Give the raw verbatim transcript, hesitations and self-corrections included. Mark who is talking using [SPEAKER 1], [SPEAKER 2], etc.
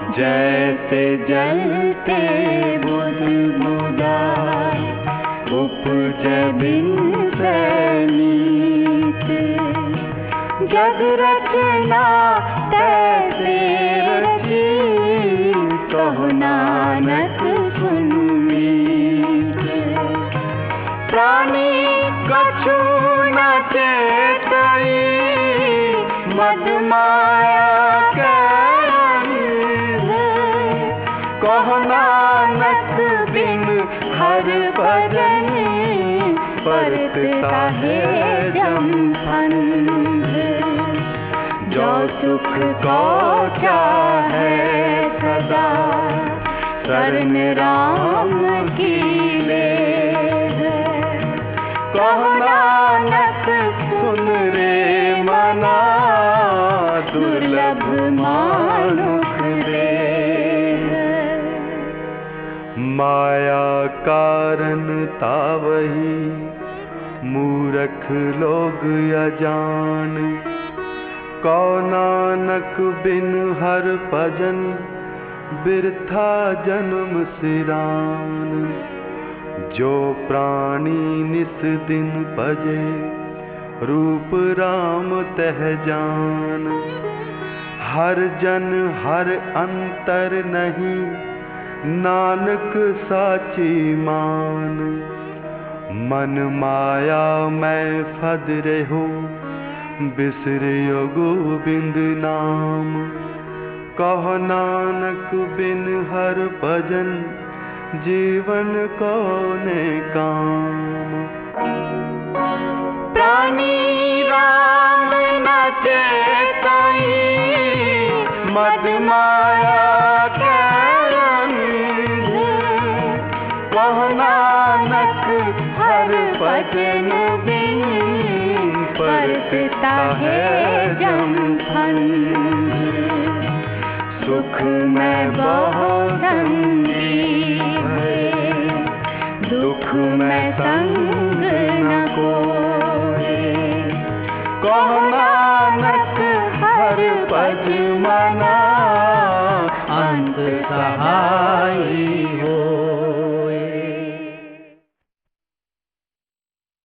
[SPEAKER 1] जैसे जलते बुदबुदा उपजे बिन नीत, जग रचना तैसे रची, कहो नानक सुन मीत। प्राणी कछु न चेतई, मद माया के अंध, कहो नानक बिन हर भजन, परतता है जम फंद। जो सुख को चाहे सदा, शरण राम की ले। कहो नानक सुन रे मना, दुर्लभ मानुख दे। माया कारण तावही, मूरख लोग अजान। कहो नानक बिन हर भजन, बिरथा जन्म सिरान। जो प्राणी निस दिन भजे, रूप राम तह जान। हर जन हर अंतर नहीं, नानक साची मान। मन माया मैं फद रहूं, बिसरियो गोविंद नाम। कहो नानक बिन हर भजन, जीवन कौने काम। प्राणी राम न चेतई, मद माया के अंध। कहो नानक हर भजन बिन, परतता है जम फंद। सुख में बहु संगी भये, दुख में संग न कोई। कहो नानक हर पद मना,